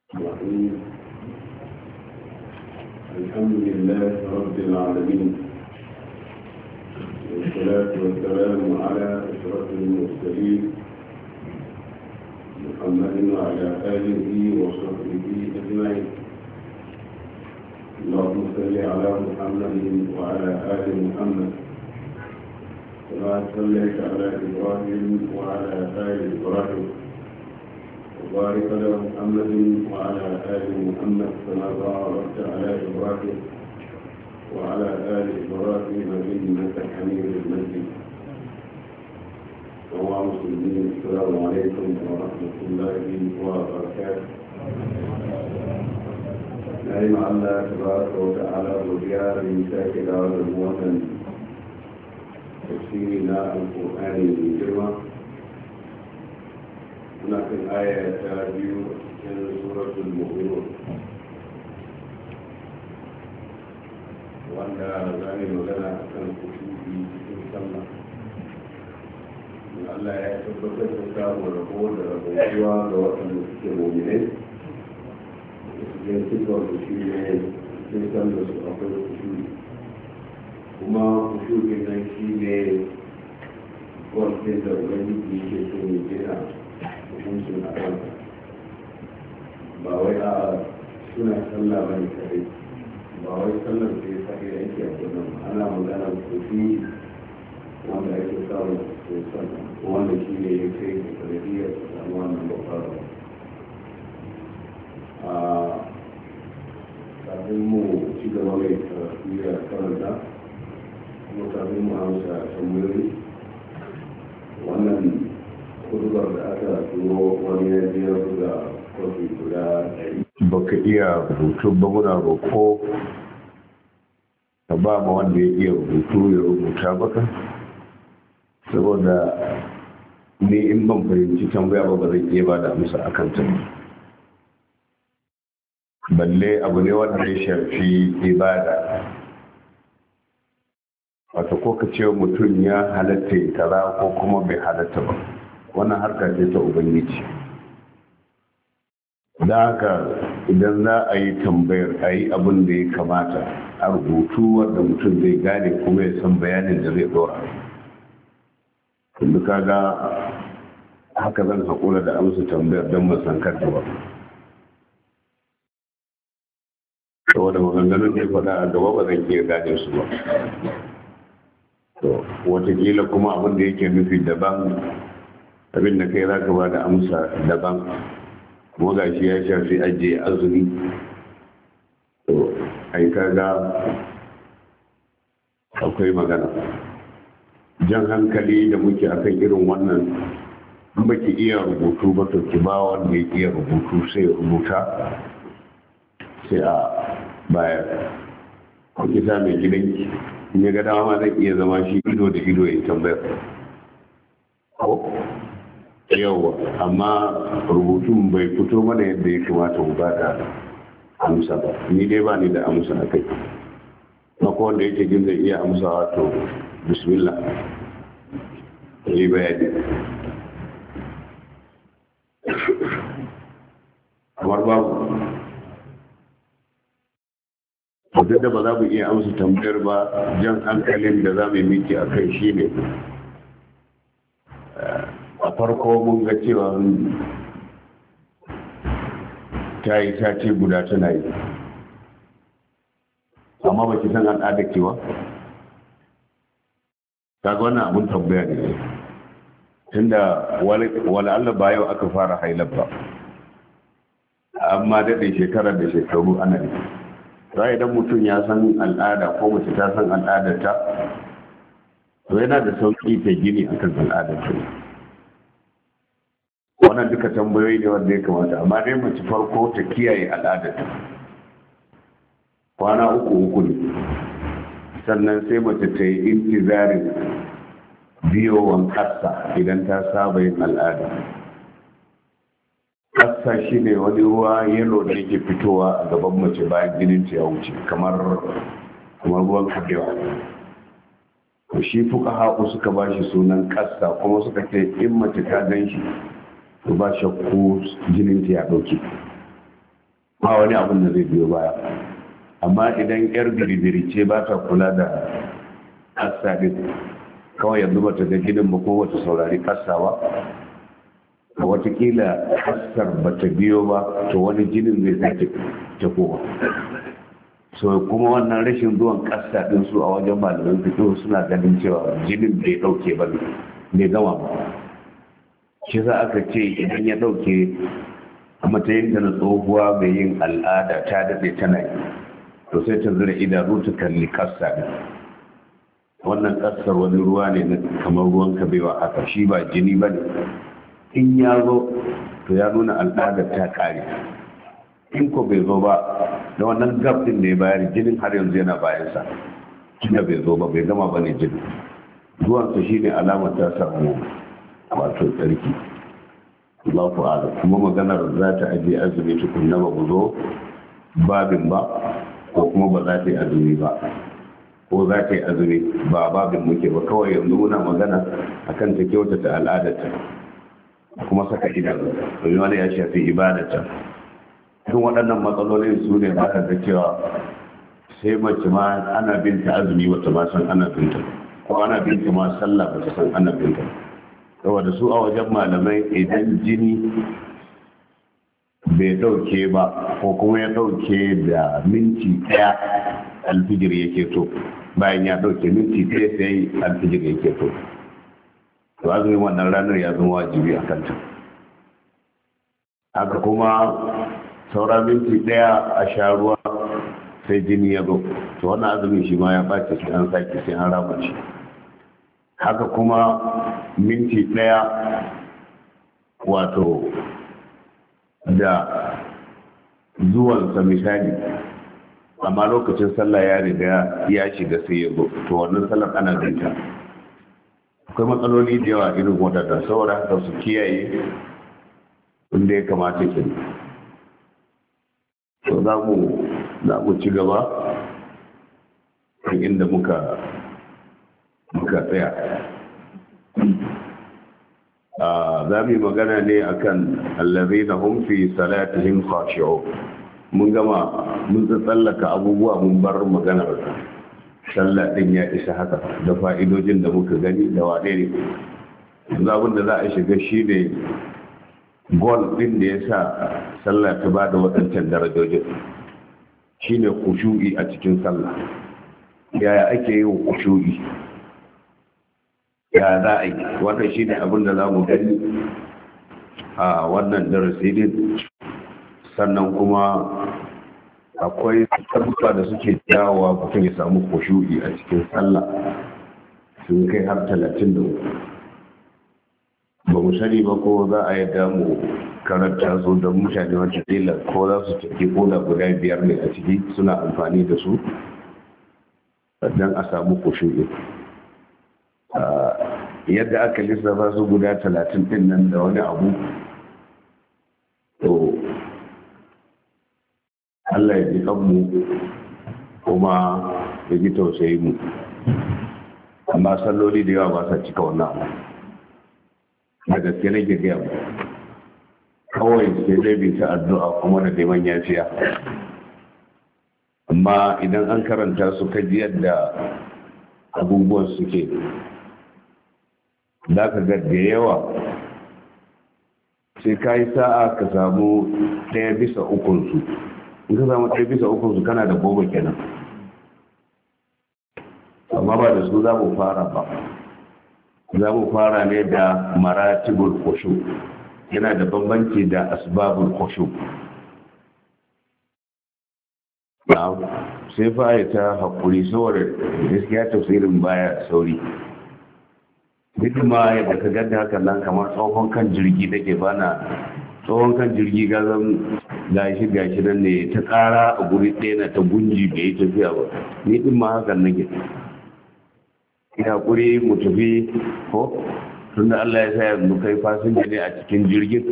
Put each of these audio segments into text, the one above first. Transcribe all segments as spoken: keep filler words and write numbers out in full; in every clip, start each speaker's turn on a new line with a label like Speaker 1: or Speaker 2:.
Speaker 1: الرحيم. الحمد لله رب العالمين، والصلاة والسلام على أشرف المرسلين محمد وعلى آله وصحبه أجمعين. اللهم صل على محمد وعلى آل محمد كما صليت على إبراهيم وعلى آل إبراهيم، وبارك على محمد وعلى آل محمد كما باركت على إبراهيم وعلى آل إبراهيم إنك حميد مجيد. ومسلمين، السلام عليكم ورحمة الله وبركاته. نعم الله تبارك وتعالى وزيار مساك دار الوطن تفسيرنا القرآن الكريم. هناك الآية تابيو من سورة المؤمنون، وأن ذلك لنا أن خشوعي في السماء من الله يثبت الكتاب والرسول والرسول ووطن المؤمنين ينتظر الخشوع يسمى أقل الخشوع وما خشوع النيشين والكذب والذي يشتري بها hukuncin a kanka ba wai a suna sallah bane kare, ba wai sallar da ya sake aiki a kullum ana magana kofi wanda ake samun sosan wanda shi ne ya kai da sanadiyar samu wannan babbar a kafin mu ci gaba mai karatu ya karanta kuma kafin mu amsa tambayoyi wannan kudubar da aka turo wani ya biya da kofi guda ɗari. Baka iya rubutu ba, muna roƙo ka ba ma wanda ya iya rubutu ya rubuta baka, saboda ni in ban fahimci tambaya ba ba zai iya ba da amsa akan ta. Balle abu ne wanda ya shafi ibada, wato ko ka ce mutum ya halatta ya tara ko kuma bai halatta ba, wannan harka ce ta ubangiji. Da haka idan za a yi tambayar a yi abin da ya kamata a rubutu wanda mutum zai gane kuma ya san bayanin da zai dora. Tunda kaga haka zan haƙura da amsa tambayar don masan kanta ba, saboda maganganun da ya faɗa a gaba ba zan iya gane su ba. To watakila kuma abin da yake nufi daban, abin da kai za ka ba da amsa daban, kuma ga shi ya shafi ajiye azumi. To ai kaga akwai magana jan hankali da muke akan irin wannan. in baki iya rubutu ba to ki ba wanda ya iya rubutu sai ya rubuta sai a bayar. ko kisa mai gidanki in ya ga dama zai iya zama shi ido da ido ya tambayar ko yawa, amma rubutun bai fito mana yadda ya kamata mu ba da amsa ba. ni dai ba ni da amsa a kai, na ko wanda yake jin zai iya amsa wato bismillah yi bayani. kamar babu duk da ba za mu iya amsa tambayar ba, jan hankalin da za mu yi miki a kai shi ne a farko mun ga cewa ta yi sati guda tana yi, amma ba ki san al'adar kewa ta ga wannan abun tambaya ne, tunda wala Allah ba yau aka fara hailar ba, amma daɗe shekarar da shekaru ana yi. ta idan mutum ya san al'ada ko mace ta san al'adarta, to yana da sauƙi ta gini akan al'adarta. wannan duka tambayoyi ne wanda ya kamata, amma dai mace farko ta kiyaye al'adarta. kwana uku uku ne, sannan sai mace ta yi intizarin biyowan ƙasa idan ta saba yin al'ada. ƙasa shi ne wani ruwa yalo da yake fitowa a gaban mace bayan jinin ta ya wuce, kamar ruwan kabewa. to shi fuka haƙu suka ba shi sunan ƙasa, kuma suka ce in mace ta gan shi to ba shakku jinin ta ya ɗauke. ba wani abin da zai biyo baya. Amma idan yar biribiri ce ba ta kula da kassa din, kawai yanzu ba ta ga gidan ba ko wata saurari kassa ba, a watakila kassar ba ta biyo ba, to wani jinin zai sake tafowa. So kuma wannan rashin zuwan kassa din su a wajen malaman fito suna ganin cewa jinin bai dauke ba, bai gama ba. Shi za aka ce idan ya dauke a matsayin da na tsohuwa mai yin al'ada ta daɗe tana yi, to sai ta zira idanu ta kalli kassa din. Wannan kassar wani ruwa ne na kamar ruwan kabewa haka, shi ba jini ba ne. In ya zo to ya nuna al'adar ta kare, in ko bai zo ba da wannan gab din da ya bayar jinin har yanzu yana bayansa, tunda bai zo ba bai gama ba ne jini. Zuwansa shi ne alamar ta samu wato tsarki. Allahu a'lam. Kuma maganar za ta ajiye azumi tukunna ba ku zo babin ba, ko kuma ba za ta yi azumi ba, ko za ta yi azumi ba babin muke ba, kawai yanzu muna magana akan ta kyautata al'adarta kuma saka idanu domin wani ya shafi ibadata. Duk waɗannan matsalolin su ne za ka ga cewa sai mace ma ana binta azumi wata ma san ana binta, ko ana binta ma sallah ba ta san ana binta. Saboda su a wajen malamai idan jini bai ɗauke ba ko kuma ya ɗauke da minti ɗaya alfijir yake to, bayan ya ɗauke minti ɗaya sai alfijir yake to, to azumin wannan ranar ya zama wajibi a kanta. Haka kuma saura minti ɗaya a sha ruwa sai jini ya zo, to wannan azumin shi ma ya ɓace sai an sake sai an rama shi. Haka kuma minti ɗaya wato da zuwansa misali, amma lokacin sallah ya riga ya shiga sai ya zo, to wannan sallar ana binta. Akwai matsaloli da yawa irin waɗanda, saboda haka su kiyaye inda ya kamata ke. To za mu za mu ci gaba kan inda muka muka tsaya. Za mu yi magana ne akan allazina hum fi salatihim khashi'un. Mun gama mun tsallaka abubuwa mun bar maganar sallah din ya isa haka da fa'idojin da muka gani da wane ne. Yanzu abin da za a shiga shi ne gol din da ya sa sallah ta ba da waɗancan darajojin, shi ne kushu'i a cikin sallah. Yaya ake yi wa kushu'i? Ya za a yi? Wannan shi ne abin da za mu gani a wannan darasi din. Sannan kuma akwai sabbuka da suke jawowa mutum ya samu kushu'i a cikin sallah sun kai har talatin da uku. Ba mu sani ba ko za a yadda mu karanta su don mutane wata tsila ko za su tafi ko da guda biyar ne a ciki suna amfani da su don a samu kushu'i. Yadda aka lissafa su guda talatin din nan da wani abu, to Allah ya ji kanmu kuma ya ji tausayi mu, amma salloli da yawa ba sa cika wannan abu. Da gaske na gaya mu kawai sai dai bi ta addu'a kuma da neman yafiya. Amma idan an karanta su kaji yadda abubuwan suke, za ka ga da yawa sai ka yi sa'a ka samu ɗaya bisa ukunsu. In ka samu ɗaya bisa ukunsu kana da goma kenan, amma ba da su za mu fara ba. Za mu fara ne da maratibul khushu, yana da bambanci da asbabul khushu. Sai fa ta haƙuri saboda gaskiya tafsirin baya sauri. Duk ma yadda ka ganda haka nan kamar tsohon kan jirgi da ke bana tsohon kan jirgi gazan gashi gashi nan ne ta ƙara a guri ɗaya na ta gunji bai yi tafiya ba. Ni ɗin ma hakan nake. Ina ƙuri mu tafi ko tunda Allah ya sa yanzu kai fasinja ne a cikin jirgin.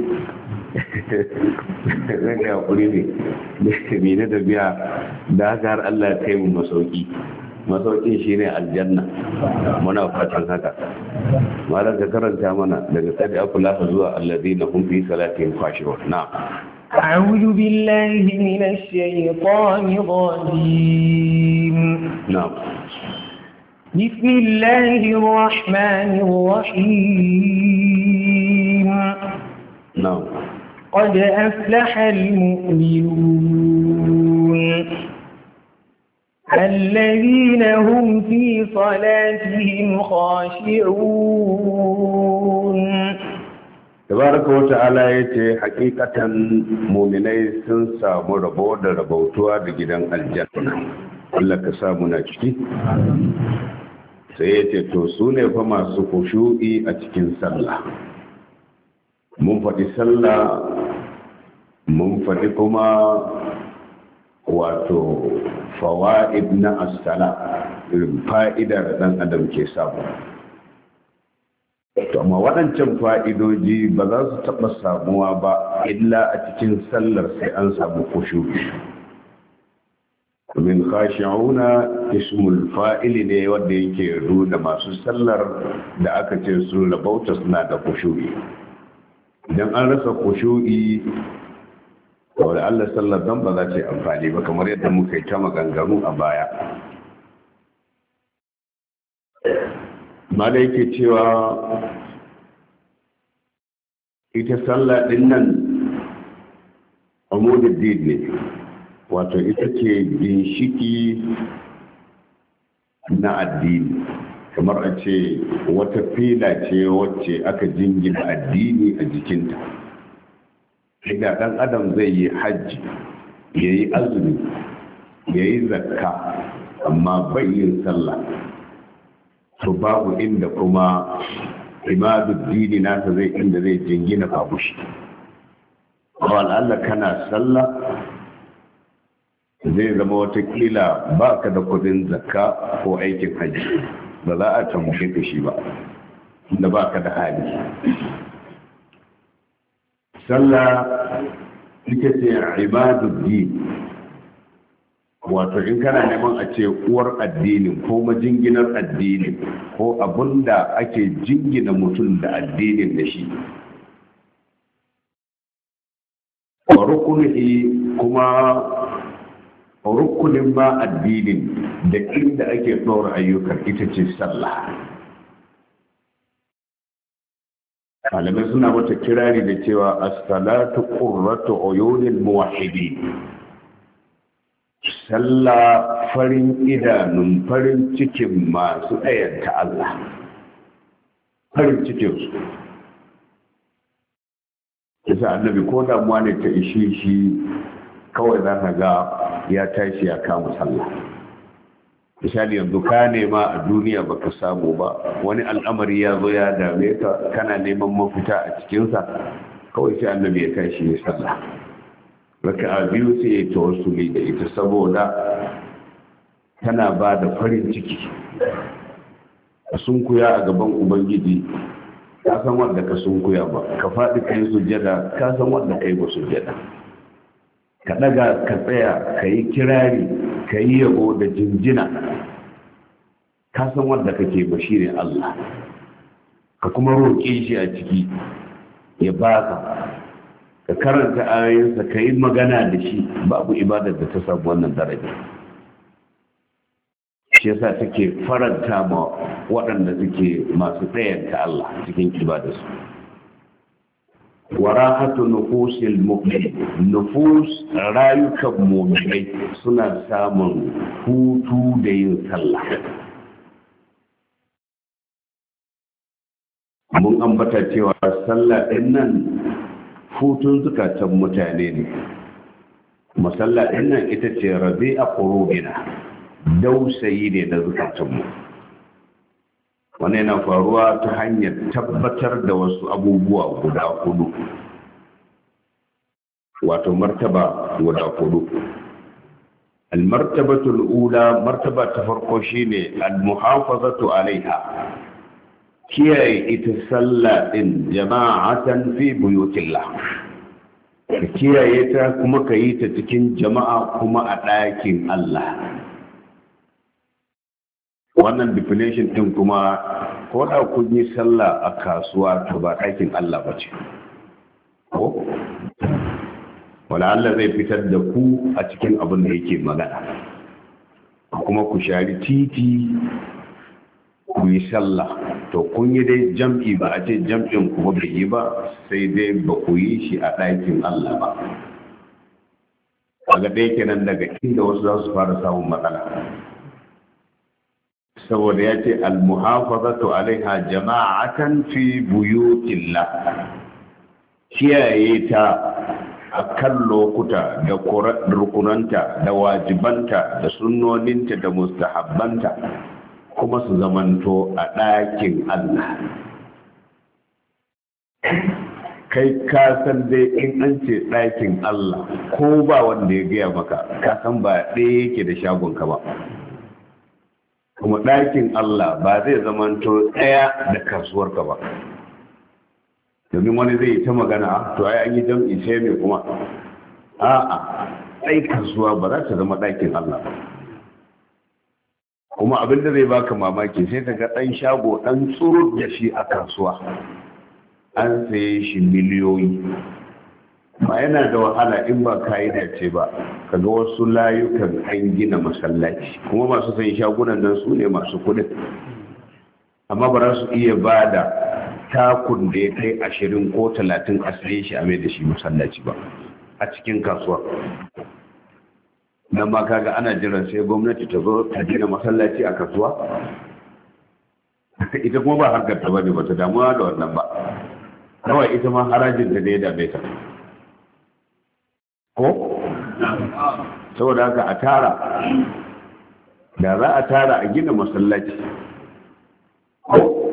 Speaker 1: Zai ka haƙuri ne me na tafiya da haka har Allah ya kai mu masauki. Masaukin shi ne aljanna, muna fatan haka. Malar ka karanta mana daga sadi akula zuwa allazi na hun fi salatin kwashewa na.
Speaker 2: أعوذ بالله من الشيطان الرجيم.
Speaker 1: نعم.
Speaker 2: بسم الله الرحمن الرحيم.
Speaker 1: نعم.
Speaker 2: قد أفلح المؤمنون الذين هم في صلاتهم خاشعون.
Speaker 1: tabaraka wa ta'ala yace hakikatan mu'minai sun samu rabo da rabautuwa da gidan aljanna. Allah ka samu na ciki. Sai yace to su ne fa masu khushu'i a cikin sallah. Mun faɗi sallah, mun faɗi kuma wato fawaid na as-sala, irin fa'idar dan adam ke samu. To amma waɗancan fa'idoji ba za su taɓa samuwa ba illa a cikin sallar sai an samu khushu'i. Min khashi'una ismul fa'ili ne wanda yake nuna masu sallar da aka ce sun rabauta suna da khushu'i. Idan an rasa khushu'i, wanda Allah sallar dan ba za ta yi amfani ba, kamar yadda muka yi ta maganganu a baya. Ma da yake cewa ita sallah din nan amududdin ne, wato ita ce ginshiki na addini, kamar a ce wata fila ce wacce aka jingina addini a jikinta. Daga ɗan adam zai yi hajji, ya yi azumi, ya yi zakka, amma bai yin sallah, to babu inda kuma imaduddini nasa zai inda zai jingina babu shi. Allah kana sallah zai zama watakila ba ka da kudin zakka ko aikin hajji, ba za a tambaye ka shi ba, da ba ka da hali. Sallah ita ce ibaduddin, wato in kana neman a ce uwar addinin ko majinginar addinin ko abunda ake jingina mutum da addinin da shi. Wa rukuni kuma rukunin ma addinin da inda ake ɗora ayyukan ita ce sallah. Malamai suna mata kirari da cewa as-salatu qurratu uyunil muwahhidin. Sallah farin idanun farin cikin masu ɗayanta Allah, farin cikinsu. Isa annabi ko damuwa ne ta ishe shi, kawai za ka ga ya tashi ya kama sallah. Misali yanzu ka nema a duniya baka samu ba, wani al'amari ya zo ya dame ka, kana neman mafita a cikinsa, kawai sai annabi ya tashi ya sallah. Raka'a biyu sai ya tawassuli da ita saboda tana ba da farin ciki. A sunkuya a gaban Ubangiji, ka san wanda ka sunkuya ba, ka faɗi kai sujjada, ka san wanda kai ba sujjada. Ka ɗaga ka tsaya, ka yi kirari, ka yi yabo da jinjina, ka san wanda kake ba shi ne Allah. Ka kuma roƙe shi a ciki ya baka. Ka karanta ayoyinsa, ka yi magana da shi, babu ibadar da ta samu wannan daraja. Shi yasa take faranta ma waɗanda suke masu tsayanta Allah cikin ibadarsu. Warahatu nufusil mu'min, nufus rayukan mu'minai suna samun hutu da yin sallah. Mun ambata cewa sallah ɗin nan hutun zukatan mutane ne. Masalla ɗin nan ita ce rabi a ƙorobina, dausayi ne na zukatanmu. Wani yana faruwa ta hanyar tabbatar da wasu abubuwa guda hudu, wato martaba guda hudu. Al-martabatul ula, martaba ta farko shine al-muhafazatu alaiha, kiyaye ita sallah din jama'atan fi buyutillah, ka kiyaye ta kuma ka yi ta cikin jama'a kuma a ɗakin Allah. Wannan definition din kuma ko da kun yi sallah a kasuwa to ba ɗakin Allah ba ce, ko wala Allah zai fitar da ku a cikin abin da yake magana, kuma ku shari titi ku yi sallah. To kun yi dai jam'i, ba a ce jam'in ku ba yi ba, sai dai ba ku yi shi a ɗakin Allah ba. Kaga dai kenan daga inda wasu za su fara samun matsala, saboda ya ce al-muhafazatu alaiha jama'atan fi buyutillah, kiyaye ta a kan lokuta da rukunanta da wajibanta da sunnoninta da mustahabbanta kuma su zamanto a ɗakin Allah. Kai ka san dai in an ce ɗakin Allah ko ba wanda ya gaya maka, ka san ba ɗaya yake da shagonka ba. Kuma ɗakin Allah ba zai zamanto ɗaya da kasuwarka ba. Domin wani zai yi ta magana, to ai an yi jam'i sai mai kuma. A'a, ɗai kasuwa ba za ta zama ɗakin Allah ba. Kuma abin da zai baka mamaki sai ka ga ɗan shago ɗan tsuru da shi a kasuwa, an saye shi miliyoyi. Ba yana da wahala in ba ka yi dace ba, ka ga wasu layukan an gina masallaci, kuma masu sayin shagunan nan su ne masu kuɗin, amma ba za su iya ba da takun da ya kai ashirin ko talatin a saye shi a mai da shi masallaci ba a cikin kasuwa. Nan ma kaga ana jiran sai gwamnati ta zo ta gina masallaci a kasuwa, ita kuma ba harkar ta bane, ba ta damuwa da wannan ba, kawai ita ma harajin ta da ya dame ta ko. Saboda haka a tara, da za a tara a gina masallaci ko.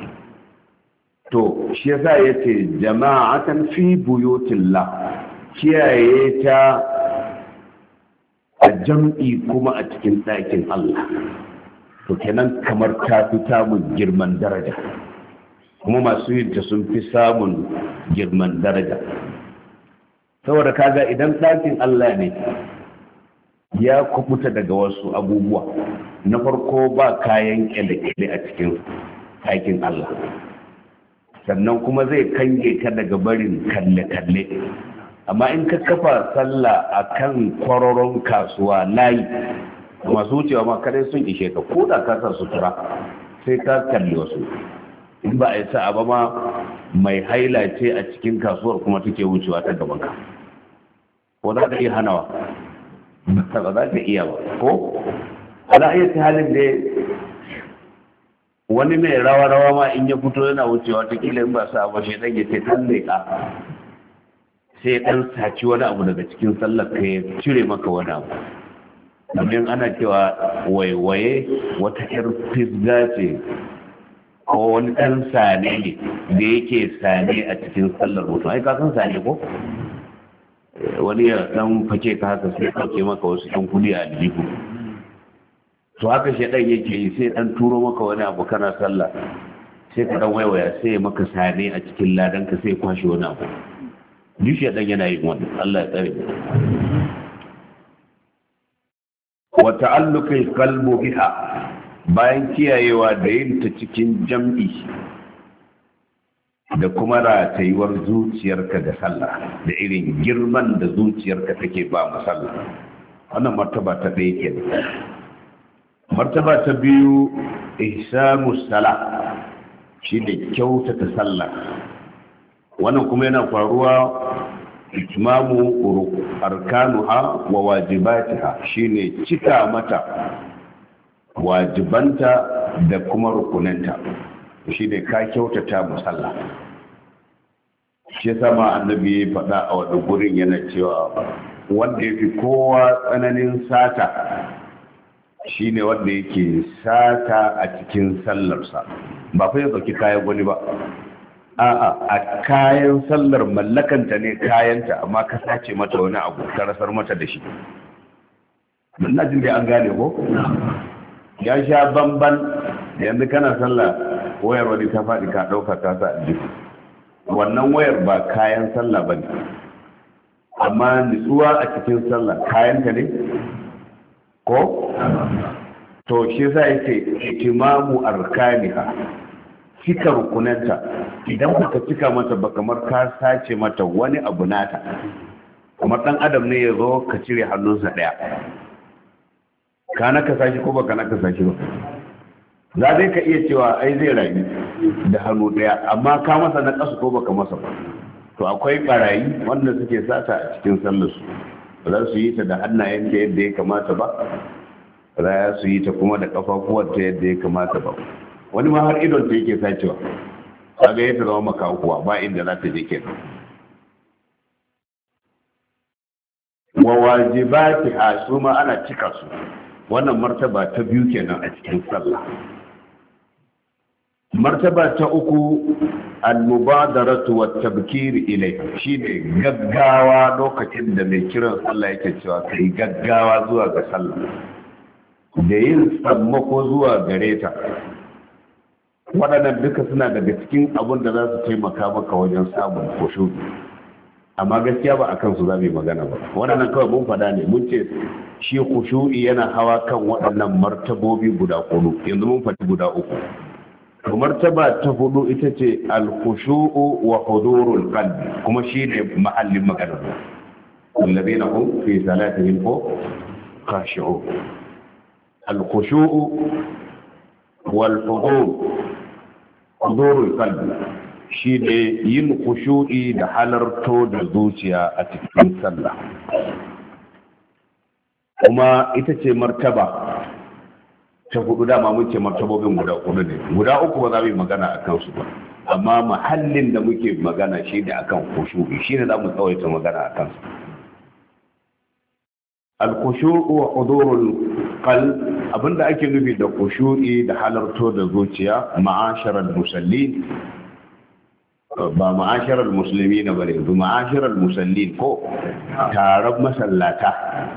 Speaker 1: To shi yasa yace jama'atan fi buyutillah, kiyaye ta a jam'i kuma a cikin ɗakin Allah. To kenan kamar ta fi samun girman daraja, kuma masu yin ta sun fi samun girman daraja. Saboda kaga idan ɗakin Allah ne ya kubuta daga wasu abubuwa, na farko ba kayan kyale-kyale a cikin ɗakin Allah, sannan kuma zai kange ka daga barin kalle-kalle. Amma in ka kafa sallah a kan kwaroron kasuwa layi, masu wucewa ma kadai sun ishe ka, ko da ka sa sutura sai ka kalli wasu. In ba a yi sa'a ba ma mai haila ce a cikin kasuwar kuma take wucewa ta gaban ka, ko za ka iya hanawa? Ba za ka iya ba ko? Ala iya ta halin da wani mai rawa-rawa ma in ya fito yana wucewa ta kila in ba sa ba shi ɗage sai ɗan leƙa, sai ɗan saci wani abu daga cikin sallar ka ya cire maka wani abu. Domin ana cewa waiwaye wata ƴar fisga ce ko wani ɗan sane ne da yake sane a cikin sallar mutum. Ai ka san sane ko? Wani ya ɗan fake ka haka sai ɗauke maka wasu ɗan kudi a aljihu. To haka shi ɗan yake yi, sai ɗan turo maka wani abu kana sallah, sai ka ɗan waiwaya sai maka sane a cikin ladanka sai kwashe wani abu. Duk shi ɗan yana yin wannan, Allah ya tsare. Wa ta'alluqil qalbu biha, bayan kiyayewa da yin ta cikin jam'i da kuma ratayuwar zuciyarka da sallah, da irin girman da zuciyarka take ba mu sallah. Wannan martaba ta ɗaya kenan. Martaba ta biyu, ihsanu salah, shi da kyautata sallah. Wannan kuma yana faruwa itmamu arkanuha wa wajibatiha, shine cika mata wajibanta da kuma rukunanta, shine ka kyautata musalla. Shi yasa ma annabi ya faɗa a wani gurin yana cewa wanda yafi kowa tsananin sata shine wanda yake sata a cikin sallarsa, ba fa ya dauki kayan wani ba, a'a a kayan sallar mallakanta ne kayanta, amma ka sace mata wani abu ka rasar mata da shi. Ina jin da an gane ko? Ya sha bamban yanzu kana sallah wayar wani ta faɗi ka ɗauka ta sa aljihu. Wannan wayar ba kayan sallah ba ne, amma nutsuwa a cikin sallah kayanta ne ko? To shi za ya ce itimamu arkaniha, cika rukunanta. Idan baka cika mata ba kamar ka sace mata wani abu nata. kuma ɗan adam ne ya zo ka cire hannunsa ɗaya ka na ka sashi ko ba ka na ka sashi ba za dai ka iya cewa ai zai rayu da hannu ɗaya amma ka masa na ƙasa ko baka masa ba to akwai ɓarayi wanda suke sata a cikin sallarsu ba za su yi ta da hannayen ta yadda ya kamata ba ba za su yi ta kuma da ƙafafuwan ta yadda ya kamata ba wani ma har idon ta yake sacewa kaga yadda zama makakuwa ba inda za ta je kenan wa wajibati ha su ma ana cika su wannan martaba ta biyu kenan a cikin sallah martaba ta uku al-mubadaratu wa tabkir ilai shine gaggawa lokacin da mai kiran sallah yake cewa kai gaggawa zuwa ga sallah da yin sammako zuwa gare ta waɗannan duka suna daga cikin abin da za su taimaka maka wajen samun kushu amma gaskiya ba a kansu za mu yi magana ba waɗannan kawai mun faɗa ne mun ce shi kushu'i yana hawa kan waɗannan martabobi guda hudu yanzu mun faɗi guda uku to martaba ta hudu ita ce al-khushu'u wa hudurul qalbi kuma shi ne mahallin magana alladhina hum fi salatihim khashi'un al-khushu'u wal hudur hudurul qalbi shi ne yin kushu'i da halarto da zuciya a cikin sallah kuma ita ce martaba ta hudu dama mun ce martabobin guda hudu ne guda uku ba za mu yi magana a kansu ba amma mahallin da muke magana shi ne akan kushu'i shi ne za mu tsawaita magana a kansu al-kushu'u wa hudurul qalb abinda ake nufi da kushu'i da halarto da zuciya ma'asharal musallin ba ma'asharar musulmi na bare yanzu ma'asharar musallin ko taron masallata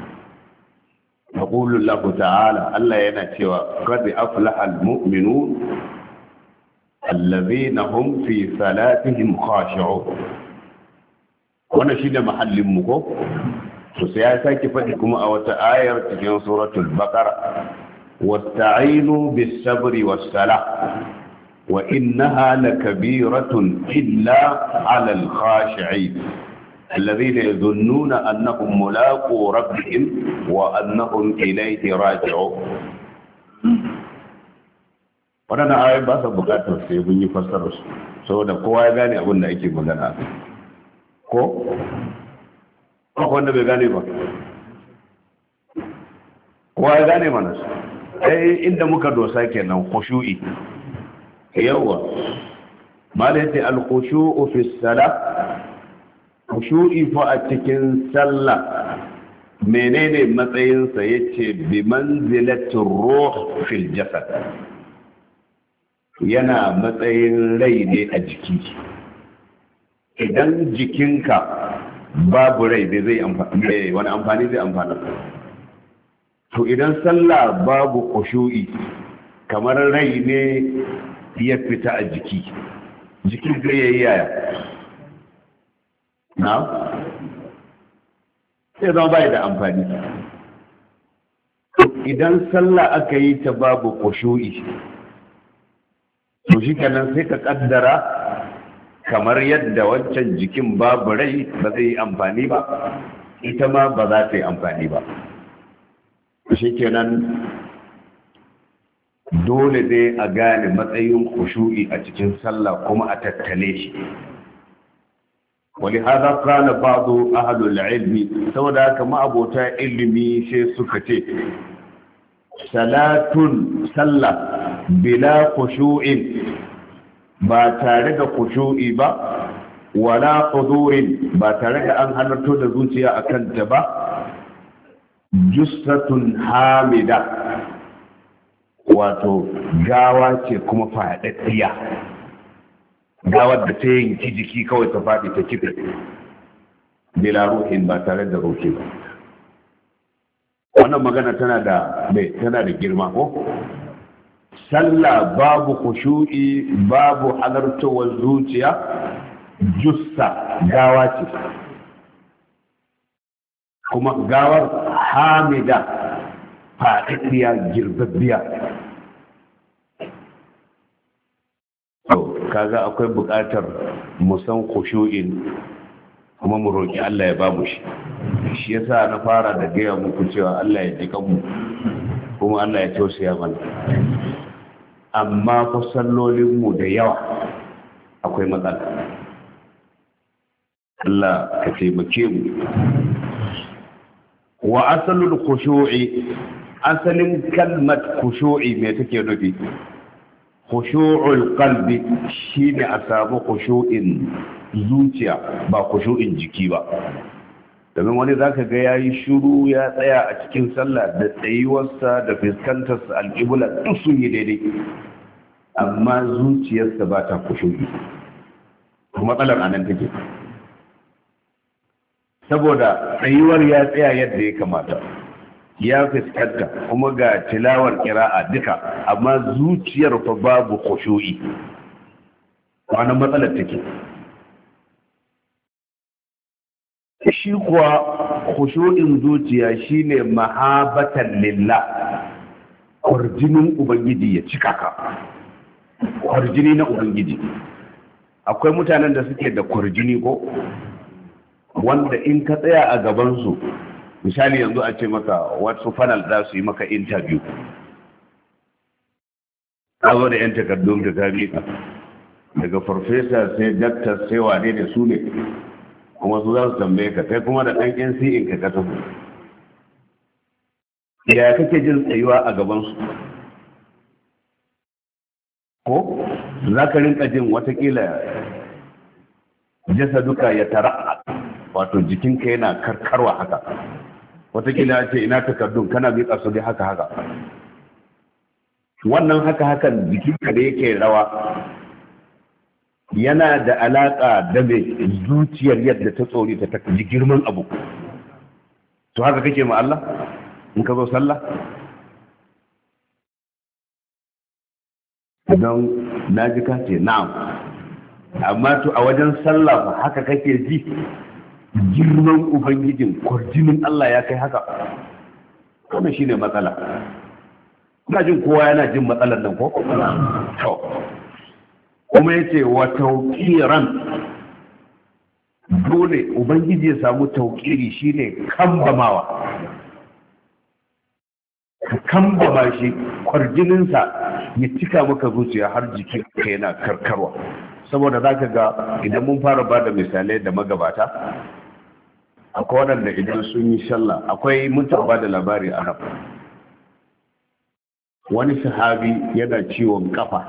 Speaker 1: yaqulu Allah ta'ala Allah yana cewa qad aflaha almu'minun alladhina hum fi salatihim khashi'un wannan shi da mahallin mu ko to sai ya saki faɗi kuma a wata ayar cikin suratul baqara wasta'inu bis sabri was salah وإنها لكبيرة إلا على الخاشعين الذين يظنون أنهم ملاقو ربهم وأنهم إليه راجعون waɗannan ayoyi ba su buƙatar sai mun yi fassarar su saboda kowa ya gane abin da ake magana ko ko wanda bai gane ba kowa ya gane mana su ai inda muka dosa kenan khushu'i yawa mala yace al-khushu'u fi salah khushu'i fa a cikin sallah menene matsayin sa yace bi manzilati ruh fil jasad yana matsayin rai ne a jiki idan jikinka babu rai bai zai amfani wani amfani zai amfana to idan sallah babu khushu'i kamar rai ne ya fita a jiki jikin zai yayi yaya na sai zama bai da amfani idan sallah aka yi ta babu khushu'i to shi kenan sai ka kaddara kamar yadda wancan jikin babu rai ba zai yi amfani ba ita ma ba za ta yi amfani ba shi kenan dole dai a gane matsayin khushu'i a cikin sallah kuma a tattale shi wali hada kana ba'du ahlul ilmi saboda haka ma'abota ilimi sai suka ce salatun sallah bila khushu'in ba tare da khushu'i ba wala hudurin ba tare da an halarto da zuciya akan ta ba jussatun hamida wato gawa ce kuma faɗaɗɗiya gawar da ta yanki jiki kawai ta faɗi ta kife bila ruhin ba tare da ruhi ba wannan magana tana da mai tana da girma ko sallah babu khushu'i babu halartowar zuciya jussa gawa ce kuma gawar hamida faɗaɗɗiya girbabbiya to kaga akwai buƙatar musan khushu'in kuma mu roƙi Allah ya ba mu shi. Shi yasa na fara da gaya muku cewa Allah ya ji kanmu kuma Allah ya tausaya mana. Amma fa sallolinmu da yawa akwai matsala. Allah ka taimake mu. Wa asalul khushu'i, asalin kalmat khushu'i me take nufi? Khushu'ul qalbi shine a samu khushu'in zuciya ba khushu'in jiki ba. Domin wani zaka ga yayi shiru ya tsaya a cikin sallah da tsayuwarsa da fuskantarsa al-qibla duk sun yi daidai, amma zuciyarsa ba ta khushu'i. Matsalar anan take. Saboda tsayuwar ya tsaya yadda ya kamata, ya fuskanta kuma ga tilawar kira'a duka, amma zuciyar fa babu khushu'i. Wannan matsalar take. Shi kuwa khushu'in zuciya shine mahabatan lillah, kwarjinin ubangiji ya cika ka, kwarjini na ubangiji. Akwai mutanen da suke da kwarjini ko wanda in ka tsaya a gabansu, misali yanzu a ce maka wasu panel za su yi maka interview, ka zo da 'yan takardun da ka miƙa daga farfesa sai daktar sai wane ne su ne, kuma su za su tambaye ka kai kuma da ɗan N C in ka ka tafi. Ya kake jin tsayuwa a gabansu? Ko za ka rinka jin watakila jasa duka ya tara, wato jikinka yana karkarwa haka, watakila ya ce ina takardun kana miƙa su dai haka haka. Wannan haka hakan jikinka da yake rawa yana da alaƙa da mai zuciyar yadda ta tsori ta ta ji girman abu. To haka kake ma Allah in ka zo sallah? Don na ji ka ce na'am, amma to a wajen sallah haka kake ji girman ubangijin, kwarjinin Allah ya kai haka? Wannan shine matsala. Ina jin kowa yana jin matsalar nan ko? To kuma yace wa tawqiran, dole ubangiji ya samu tawqiri shine kambamawa. Ka kambama shi, kwarjininsa ya cika maka zuciya har jikin ka yana karkarwa. Saboda zaka ga idan mun fara bada misalai da magabata, akwai waɗanda idan sun yi sallah, akwai mun taɓa da labari a nan, wani sahabi yana ciwon kafa.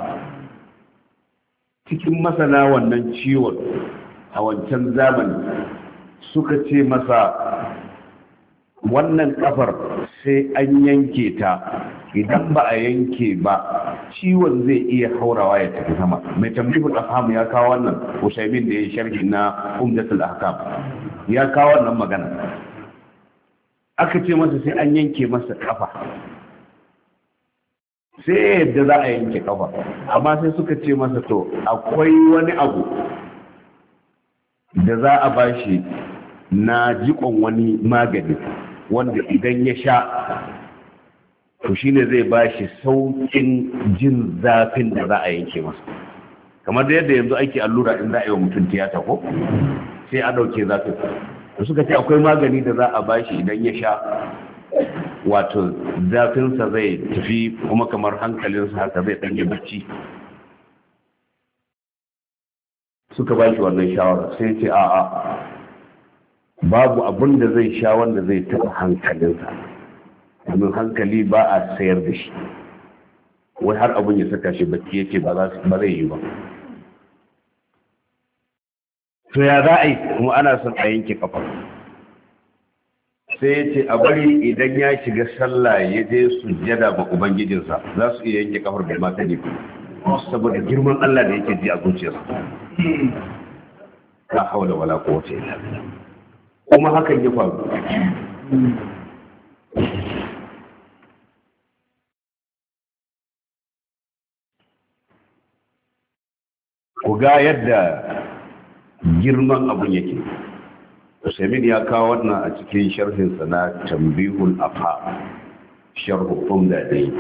Speaker 1: Cikin masana wannan ciwon a wancan zamani suka ce masa wannan kafar sai an yanke ta, idan ba a yanke ba ciwon zai iya haurawa ya tafi sama. Mai tambihul afham ya kawo wannan, Usaimin da ya yi sharhi na Umdatul Ahkam ya kawo wannan magana. Aka ce masa sai an yanke masa kafa, sai yadda za a yanke kafa, amma sai suka ce masa to akwai wani abu da za a bashi na jikon wani magani wanda idan ya sha to shine zai bashi saukin jin zafin da za a yanke masa, kamar da yadda yanzu ake allura in za a yi wa mutum tiyata ko sai a ɗauke zafin. Da suka ce akwai magani da za a bashi idan ya sha, wato zafinsa zai tafi kuma kamar hankalinsa haka zai ɗanye bacci. Suka ba shi wannan shawara, sai ce a'a, babu abin da zai sha wanda zai taɓa hankalinsa, domin hankali ba a sayar da shi. Wai har abin ya saka shi bacci yake ba zai yi ba. To ya za a yi kuma ana son a yanke kafa? Sai ya ce a bari idan ya shiga sallah ya je sujjada ma ubangijinsa, za su iya yanke kafar bai mata ne, saboda girman Allah da yake ji a zuciyarsa. La haula wala quwwata illa billah. Kuma hakan ya faru. Ku ga yadda girman abun yake. Usaimin ya kawo wannan a cikin sharhinsa na Tambihul Afham, sharhu umda dai.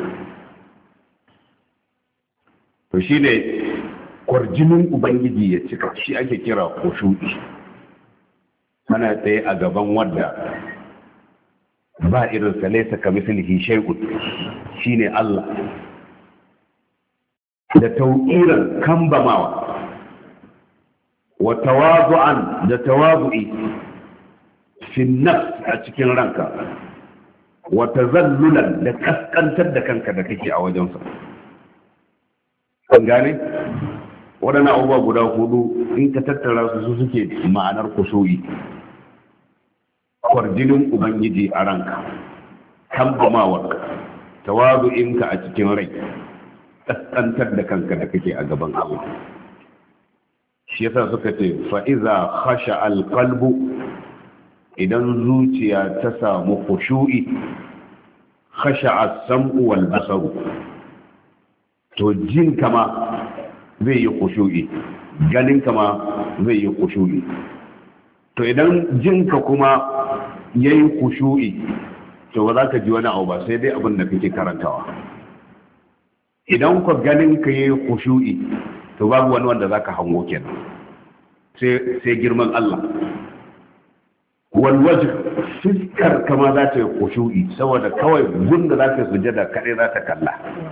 Speaker 1: To shi ne kwarjinin ubangiji ya cika, shi ake kira khushu'i. kana tsaye a gaban wanda ba irin sa laysa kamithlihi shay'un shine Allah, da tauqiran kambamawa wa tawazu'an da tawazu'i fi nafs a cikin ranka, wa tazallulan da kaskantar da kanka da kake a wajensa. An gane waɗannan abubuwa guda hudu in ka tattara su su suke ma'anar kusuri. Kwarjinin ubangiji a ranka, kambamawarka, tawazu'inka a cikin rai, kaskantar da kanka da kake a gaban Allah. Shi yasa suka ce fa'iza khasha alqalbu, idan zuciya ta samu khushu'i khasha as-sam'u wal basaru, to jin kama zai yi khushu'i, ganin kama zai yi khushu'i. To idan jinka kuma yayi khushu'i, to ba za ka ji wani abu ba sai dai abin da kake karantawa. Idan ka ganin ka yayi khushu'i, to babu wani wanda zaka hango kenan sai sai girman Allah. Wal wajh, fiskar kama za ta yi khushu'i saboda kawai gunda za ta sujada kadai za ta kalla.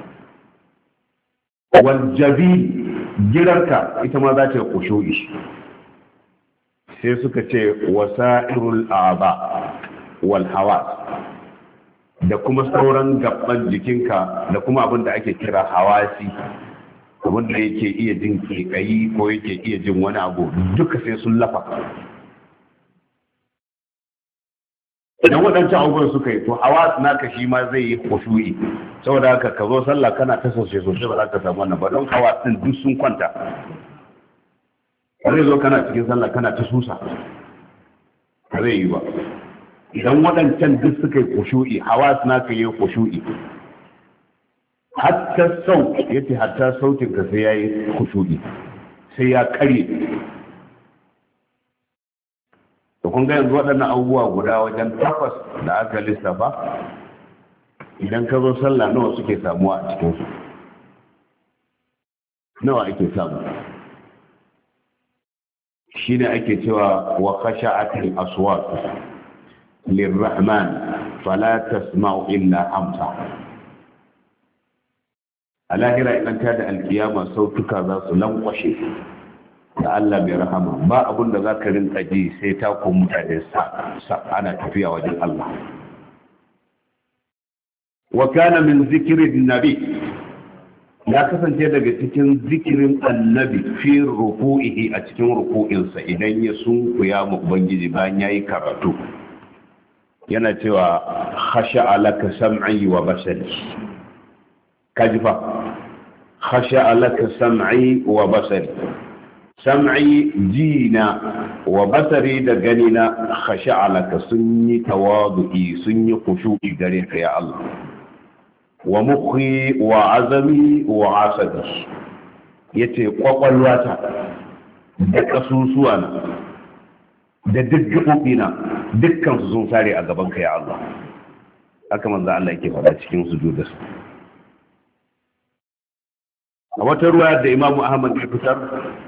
Speaker 1: Wal jabi, girarka ita ma za ta yi khushu'i. Sai suka ce wasa'irul a'ba wal hawas, da kuma sauran gaban jikinka da kuma abin da ake kira hawasi, abin da yake iya jin kekayi ko yake iya jin wani abu, duka sai sun lafa. Idan waɗancan abubuwan suka yi, to hawas naka shi ma zai yi khushu'i, saboda haka ka zo sallah kana ta sosai sosai ba za ka samu wannan ba, don hawas din duk sun kwanta. Zai zo kana cikin sallah kana ta susa, ba zai yi ba. Idan waɗancan duk suka yi kushu'i, hawas naka yi kushu'i, hatta sau yace hatta sautin ka sai yayi kushu'i, sai ya kare. To kun ga yanzu waɗannan abubuwa guda wajen takwas da aka lissafa, idan ka zo sallah nawa suke samuwa a cikin su? Nawa ake samu? Shine ake cewa wa khasha'atil aswat lirrahman fala tasma'u illa hamsa. A lahira idan ta da alkiyama sautuka za su lankwashe da Allah mai rahama, ba abun da za ka rinka ji sai ta ko mutane sa ana tafiya wajen Allah. Wa kana min zikirin nabi, ya kasance daga cikin zikirin annabi fi ruku'ihi a cikin ruku'insa idan ya sunkuya mu ubangiji bayan yayi karatu, yana cewa khasha'a laka sam'i wa basari. Kaji fa, khasha'a laka sam'i wa basari. Sam'i jina wa basari da ganina khasha'a laka, sun yi tawadu'i, sun yi khushu'i gare ka ya Allah. Wa mukhi wa azami wa asabi, yace kwakwalwata da kasusuwa na da duk gaɓoɓina dukkan su sun sare a gaban ka ya Allah. Haka manzo Allah yake faɗa cikin sujudarsa. A wata ruwa da Imam Ahmad ya fitar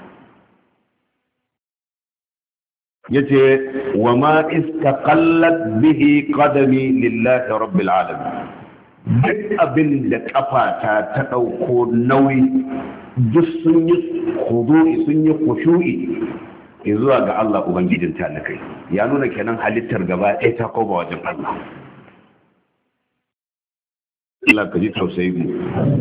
Speaker 1: yace wa ma istaqallat bihi qadami lillahi rabbil alamin, duk abin da kafata ta ɗauko nauyi duk sun yi hudu'i, sun yi kushu'i zuwa ga Allah ubangijin talakai. Ya nuna kenan halittar gaba ɗaya ta koma wajen Allah. Allah ka ji tausayi mu.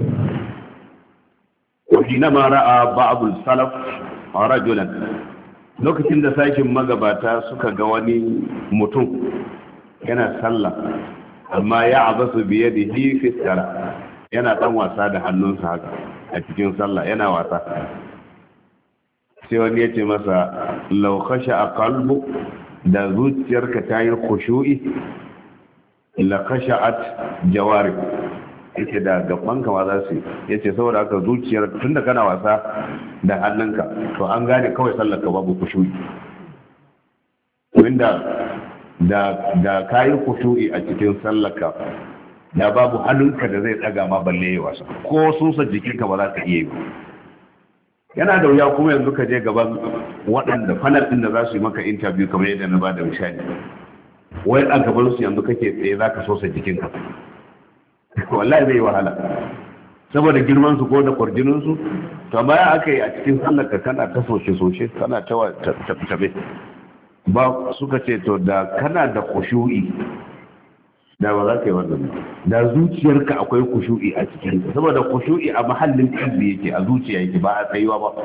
Speaker 1: Wa hinama ra'a ba'dul salaf rajulan, lokacin da sashin magabata suka ga wani mutum yana sallah amma ya abasu biye da hifi tsara, yana dan wasa da hannunsa haka a cikin sallah yana wasa, sai wani ya ce masa law khasha qalbu, da zuciyarka ta yi khushu'i la khasha'at jawari, yace da gaban ka ma za su yace saboda haka zuciyar tunda kana wasa da hannunka to an gane kawai sallar ka babu khushu'i. Wanda da da kayi kushu'i a cikin sallaka da babu hannunka da zai tsaga ma balle yi wasa, ko susa jikinka ba za ka iya yi. yana da wuya kuma yanzu ka je gaban waɗanda fanal ɗin da za su yi maka interview kamar yadda na ba da misali, wai a gaban su yanzu kake tsaye za ka sosa jikinka, wallahi zai yi wahala saboda girman su ko da kwarjinin su. To amma ya aka yi a cikin sallar ka kana ta soshe soshe kana ta tabe ba, suka ce to da kana da khushu'i da ba za ka yi wannan, da zuciyarka akwai khushu'i a cikin ta, saboda khushu'i a mahallin kalbi yake, a zuciya yake, ba a tsayuwa ba,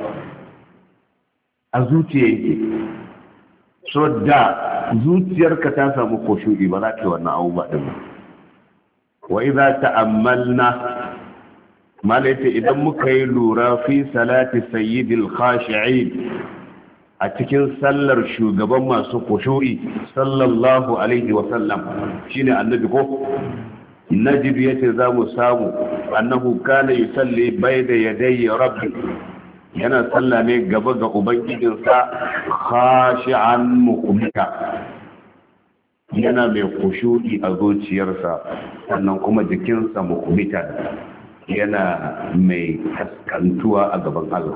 Speaker 1: a zuciya yake. So da zuciyarka ta samu khushu'i ba za ka yi wannan abubuwa din ba. Wa idza ta'ammalna malaita idan muka yi lura fi salati sayyidil khashi'in, a cikin sallar shugaban masu khushu'i sallallahu alaihi wa sallam shine annabi ko najib yace za mu samu annahu kana yusalli bayda yaday rabbi, yana salla ne gaba ga ubangijinsa khashi'an muqbita, yana mai khushu'i a zuciyarsa sannan kuma jikinsa muqbita, yana mai kaskantuwa a gaban Allah.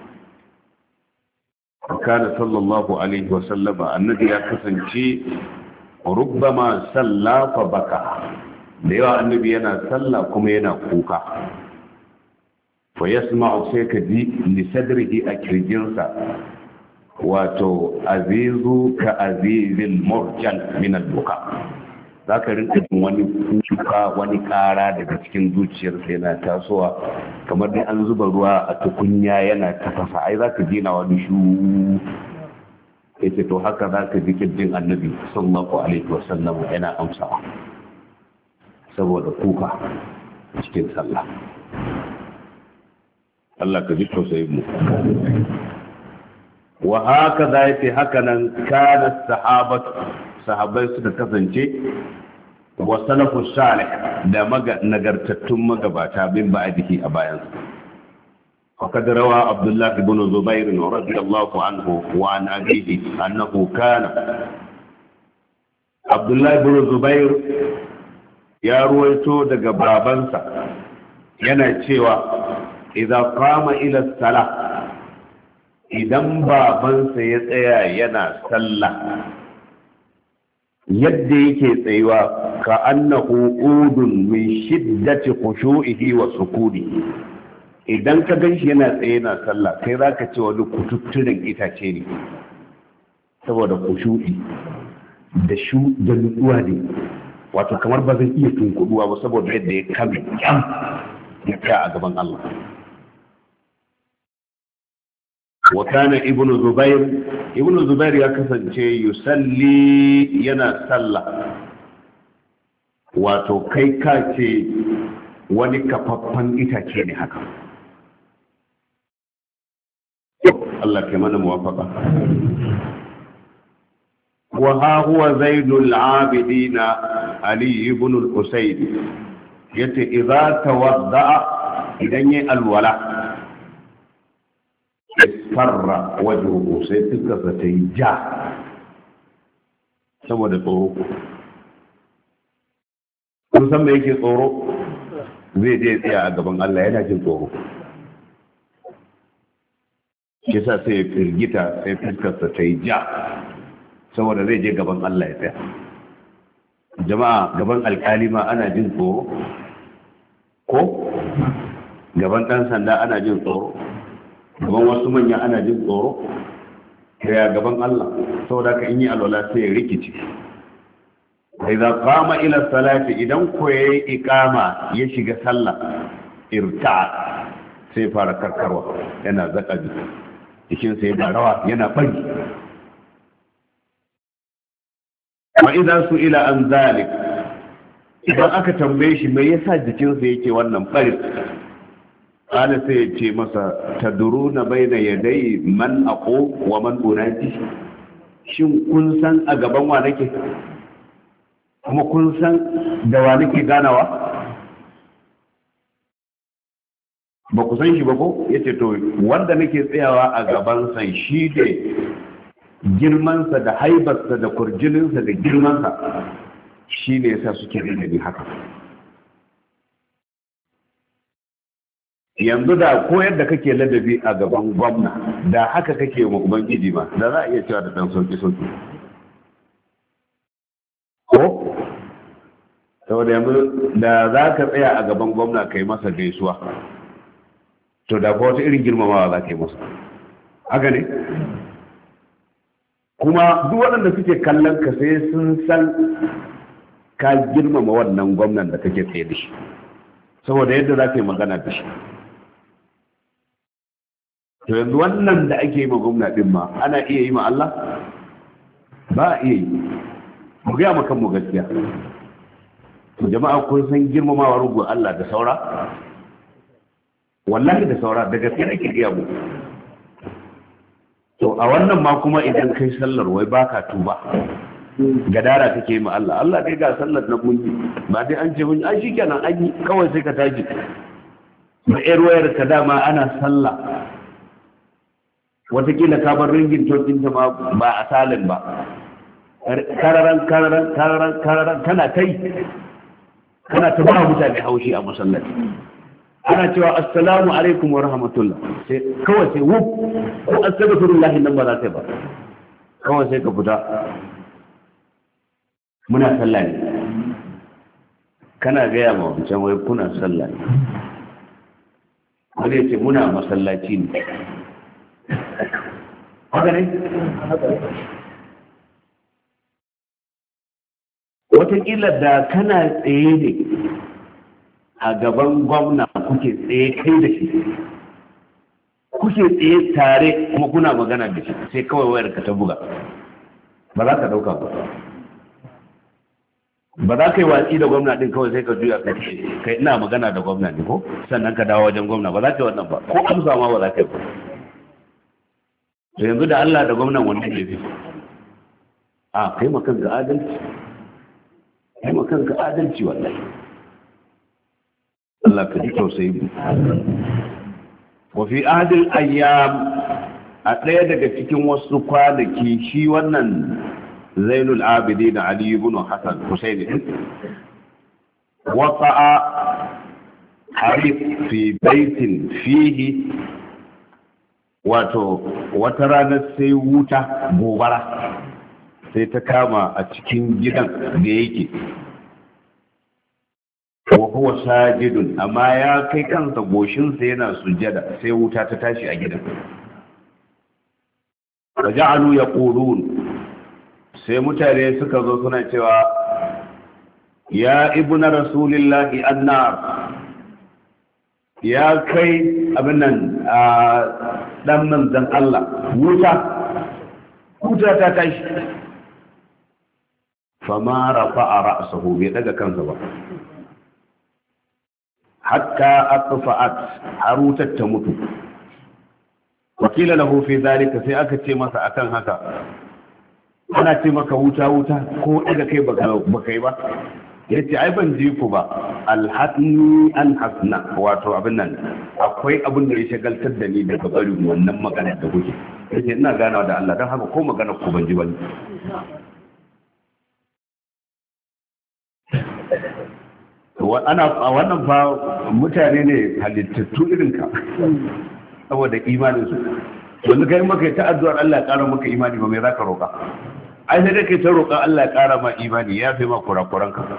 Speaker 1: Kana sallallahu alaihi wa sallama annabi ya kasance rubbama salla fa baka, da yawa annabi yana salla kuma yana kuka. Fa yasma'u sai ka ji li sadrihi a kirjinsa wato azizu ka azizil murjal min al-buka, za ka rinka jin wani kuka wani kara daga cikin zuciyarsa yana tasowa kamar dai an zuba ruwa a tukunya yana tafasa, ai za ka ji na wani shu yace to haka za ka ji kirjin annabi sallallahu alaihi wasallam yana amsawa saboda kuka cikin sallah. Allah ka ji tausayin mu. Wa haka za yace haka nan kana sahabatu, sahabbai suka kasance wa salafu salih da nagartattun magabata bin ba'dihi a bayansu. وقد روى عبد الله بن زبير رضي الله عنه وعن أبيه أنه كان عبد الله بن زبير يا رويتو دغ بابنسا yana cewa idza qama ila salah, idan babansa ya tsaya yana sallah yadda yake tsayuwa ka annahu udun min shiddati khushu'ihi wa sukuni, idan ka ganshi yana tsaye yana sallah kai zaka ce wani kututturen itace ne saboda khushu'i da shu da nutsuwa ne, wato kamar ba zai iya tunkuduwa ba saboda yadda ya kame kyam ya tsaya a gaban Allah. wa kana ibnu zubair ibnu zubair ya kasance yusalli yana sallah wato kai ka ce wani kafaffan itace ne haka. Allah ke mana muwafaka. wa ha huwa zainul abidin ali ibn al-usayd yace idza tawadda idan yayi alwala farra wajhuhu sai fiskarsa ta yi ja saboda tsoro. kun san me yake tsoro? Zai je tsaya a gaban Allah yana jin tsoro, shi sa sai ya firgita sai fiskarsa ta yi ja saboda zai je gaban Allah ya tsaya. Jama'a, gaban alkali ma ana jin tsoro ko? Gaban ɗan sanda ana jin tsoro, gaban wasu manya ana jin tsoro, ya gaban Allah. Saboda ka in yi alwala sai ya rikici. Idza qama ila salati, idan ko yayi iqama ya shiga sallah, irta sai fara karkarwa yana zaka jikin sai ya rawa yana bari. wa idan su ila an zalik, idan aka tambaye shi mai yasa jikinsa yake wannan bari, kana sai ya ce masa tadruna baina yadai man aqu wa man unati, shin kun san a gaban wa nake kuma kun san da wa nake ganawa? Ba ku san shi ba ko? Yace to wanda nake tsayawa a gaban sa shi ne girmansa da haibarsa da kurjininsa da girmansa, shi ne yasa suke da ni haka. yanzu da koyar da kake ladabi a gaban gwamna da haka kake wa ubangiji ma da za a iya cewa da dan sauki sauki ko saboda yanzu da za ka tsaya a gaban gwamna ka yi masa gaisuwa to da ko wata irin girmamawa za ka yi masa haka ne kuma duk waɗanda suke kallon ka sai sun san ka girmama wannan gwamnan da kake tsaye da shi saboda yadda za ka yi magana da shi to yanzu wannan da ake yi ma gwamna ɗin ma ana iya yi ma Allah ba a iya yi mu gaya makan mu gaskiya to jama'a kun san girmamawa rugu Allah da saura wallahi da saura da gaskiya ake gaya mu to a wannan ma kuma idan kai sallar wai baka tuba gadara kake ma Allah Allah dai ga sallar na mun ba dai an ce mun ai shikenan an yi kawai sai ka taji da yar wayar ka dama ana sallah watakila ka bar ringin tokin ta ma ba a salin ba kararan kararan kararan kararan kana kai kana ta ba mutane haushi a masallaci ana cewa assalamu alaikum wa rahmatullah sai kawai sai wuf ko astaghfirullah nan ba za ta ba kawai sai ka fita muna sallah ne kana gaya ma wancan wai kuna sallah ne wani ya ce muna masallaci ne haka ne wataƙila da kana tsaye ne a gaban gwamna kuke tsaye kai da shi kuke tsaye tare kuma kuna magana da shi sai kawai wayar ka ta buga ba za ka ɗauka ba ba za ka yi watsi da gwamna din kawai sai ka juya ka ce kai ina magana da gwamna ne ko sannan ka dawo wajen gwamna ba za ka yi wannan ba ko amsa ma ba za ka yi ba to yanzu da Allah da gwamnan wannan ne fi a kai makan ga adalci kai makan ga adalci wallahi Allah ka ji tausayi mu wa fi ahdil ayyam a ɗaya daga cikin wasu kwanaki shi wannan Zainul Abidin Ali ibn Hassan Husaini waqa'a harif fi baitin fihi wato wata rana sai wuta gobara sai ta kama a cikin gidan da yake wa huwa sajidun amma ya kai kansa goshinsa yana sujjada sai wuta ta tashi a gidan raja'alu yaqulun sai mutane suka zo suna cewa ya ibnu rasulillahi annar ya kai abin nan a dan manzon Allah wuta wuta ta tashi fama rafa'a ra'sahu bai daga kansa ba hatta atfa'at harutat ta mutu wakila lahu fi zalika sai aka ce masa akan haka ana ce maka wuta wuta ko daga kai baka yi ba yace ai ban ji ku ba alhatni an hasna wato abin nan akwai abin da ya shagaltar da ni daga barin wannan magana da kuke yace ina ganawa da Allah dan haka ko magana ku ban ji ba ana a wannan fa mutane ne halittattu irin ka saboda imanin su yanzu kai maka ta addu'ar Allah ya kara maka imani ba mai zaka roka ai sai dai kai ta roƙa Allah ya ƙara ma imani ya fi ma kurakuran ka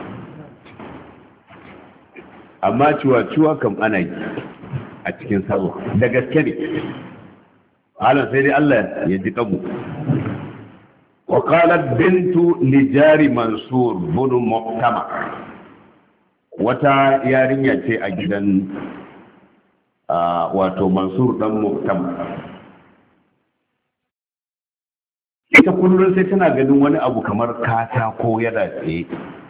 Speaker 1: amma ciwa-ciwa kam ana yi a cikin sallah da gaske ne halin sai dai Allah ya ji kanmu wa qalat bintu lijari mansur bin muhtama wata yarinya ce a gidan wato mansur dan muhtama ita kullum sai tana ganin wani abu kamar katako yana tsaye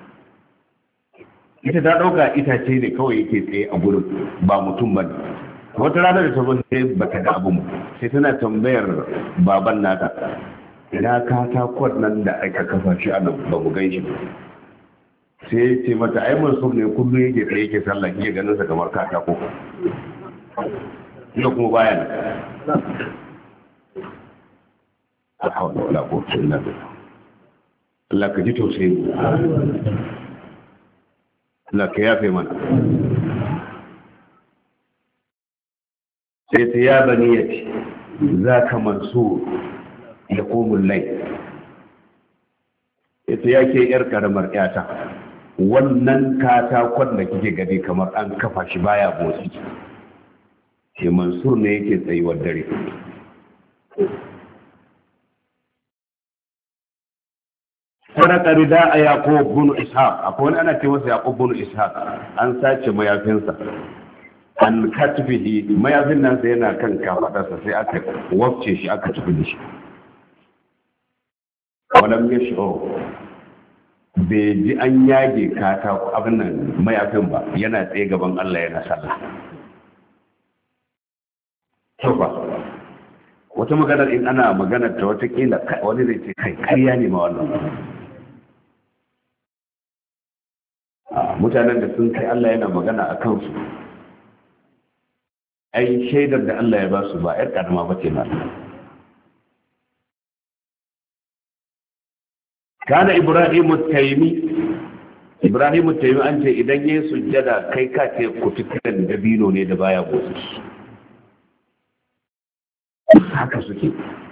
Speaker 1: ita ta ɗauka itace ne kawai yake tsaye a gurin ba mutum ba ne wata rana da ta sai ba ta ga abin sai tana tambayar baban nata ina katakon nan da aka kafa shi a nan ba mu gan shi sai ya ce mata ai mansur ne kullum yake tsaye yake sallah yake ganin sa kamar katako ina kuma baya nan la hawla wala quwwata illa billah Allah ka ji tausayi Allah ka yafe mana sai ta ya bani ya ce za ka mansur ya komun lai ita ya ke yar karamar yata wannan katakon da kike gani kamar an kafa shi baya motsi ke mansur ne yake tsayuwar dare sadaka rida a yaqub bin ishaq akwai wani ana ce masa yaqub bin ishaq an sace mayafinsa an katfihi mayafin nan sai yana kan kafadarsa sai aka wafce shi aka tafi da shi walam yash'ur bai ji an yage kata abin nan mayafin ba yana tsaye gaban Allah yana sallah to ba wata maganar in ana maganar ta wata kila wani zai ce kai kariya ne ma wannan mutanen da sun kai Allah yana magana a kansu ai shaidar da Allah ya ba su ba yar karama ba ce ma kana Ibrahim at-Taymi Ibrahim at-Taymi an ce idan yayin sujjada kai ka ce kutukan dabino ne da baya gotsi haka suke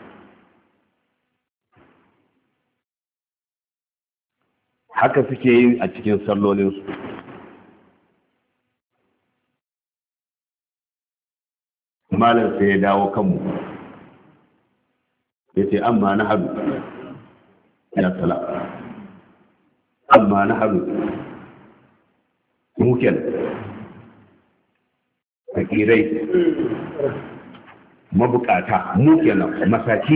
Speaker 1: haka suke yin a cikin sallolinsu malam sai ya dawo kanmu ya ce amma na haɗu ya sala amma na haɗu muken fakirai mabukata muken masaki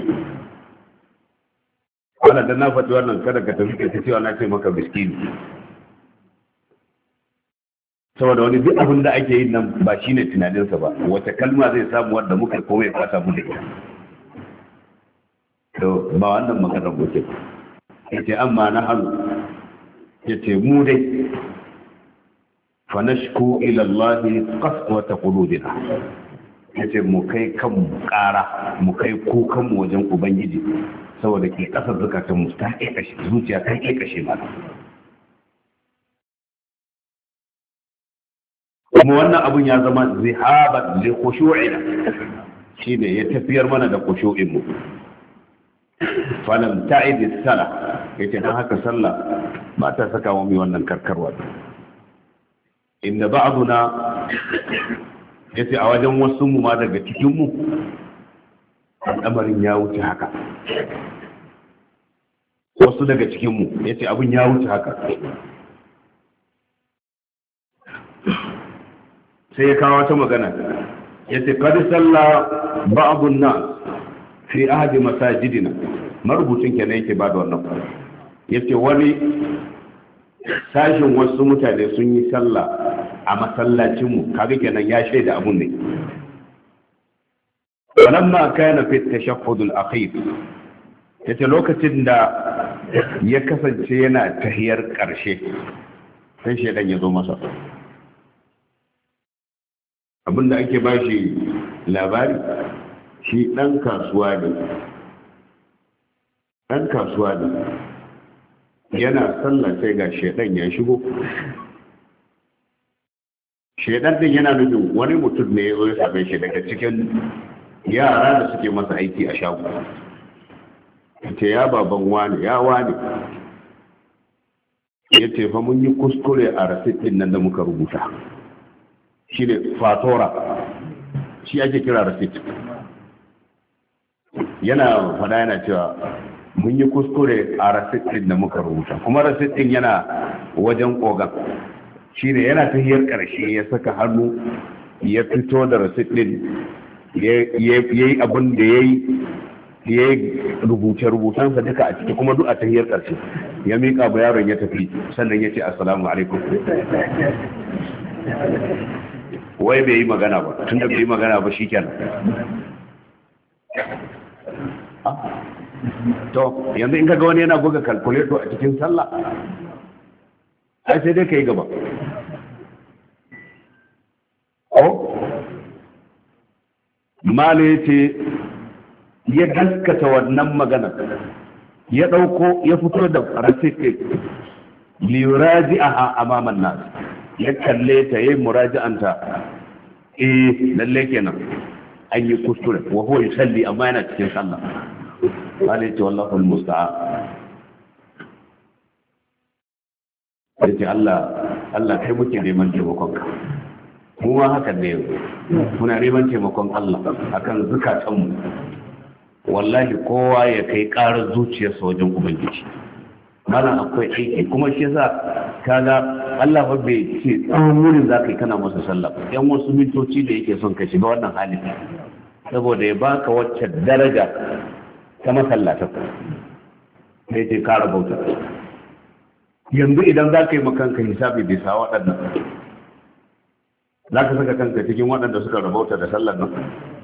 Speaker 1: wannan da na faɗi wannan kada ka tafi ta cewa na ce maka miskini saboda wani duk abin da ake yin nan ba shine tunaninsa ba wata kalma zai samu wanda muka koma ya fata mu da ita to ba wannan maganar goce yace amma na hannu yace mu dai fa nashku ila Allah qaswata qulubina yace mu kai kan mu ƙara mu kai kukan mu wajen ubangiji saboda ke kasar zakatun mu ta kai kashe zuciya ta kai kashe mana kuma wannan abun ya zama zihaban li khushu'ina shine ya tafiyar mana da khushu'in mu falam ta'id as-sala yace dan haka sallah ba ta saka mu wannan karkarwa inda ba'duna yace a wajen wasu mu ma daga cikin mu al'amarin ya wuce haka wasu daga cikin mu yace abun ya wuce haka sai ya kawo wata magana ya ce kadi sallah ba'adun nas fi ahadi masajidina marubucin kenan yake ba da wannan ya ce wani sashin wasu mutane sun yi sallah a masallacinmu kaga kenan ya shaida abun ne walamma kana fi tashahhud al-akhir yace lokacin da ya kasance yana tahiyar karshe sai shedan ya zo masa abinda ake ba shi labari shi ɗan kasuwa ne ɗan kasuwa ne yana sallah sai ga shaidan ya shigo shaidan din yana nufin wani mutum ne ya zo ya same shi daga cikin yara da suke masa aiki a shago ce ya baban wani ya wani ya ce fa mun yi kuskure a rasit din nan da muka rubuta shi ne fatora shi ake kira rasit yana fada yana cewa mun yi kuskure a rasit din da muka rubuta kuma rasit din yana wajen kogan shi ne yana ta hiyar karshe ya saka hannu ya fito da rasit din ya yi abin da ya yi ya yi rubuce-rubutansa duka a ciki kuma duk a tahiyar ƙarshe ya miƙa ba yaron ya tafi sannan ya ce assalamu alaikum wai bai yi magana ba tun da bai yi magana ba shi kenan to yanzu in kaga wani yana buga calculator a cikin sallah ai sai dai ka yi gaba ko mala ya ce ya gaskata wannan magana ya ɗauko ya fito da rasiti liyuraji a amaman nasu ya kalle ta yi muraji'anta eh lalle kenan an yi kuskure wa huwa yusalli amma yana cikin sallah qala ya wallahu almusta'an yace Allah Allah kai muke neman taimakon ka mu ma haka ne muna neman taimakon Allah akan zukatanmu wallahi kowa ya kai karar zuciyarsa wajen ubangiji malam akwai aiki kuma shi yasa kaga Allah fa bai ce tsawon wurin za ka yi kana masa sallah yan wasu mintoci da yake son ka shiga wannan halin saboda ya baka wacce daraja ta masallata sai ce kara bauta yanzu idan za ka yi makanka hisabi bisa waɗannan za ka saka kanka cikin waɗanda suka rabauta da sallar nan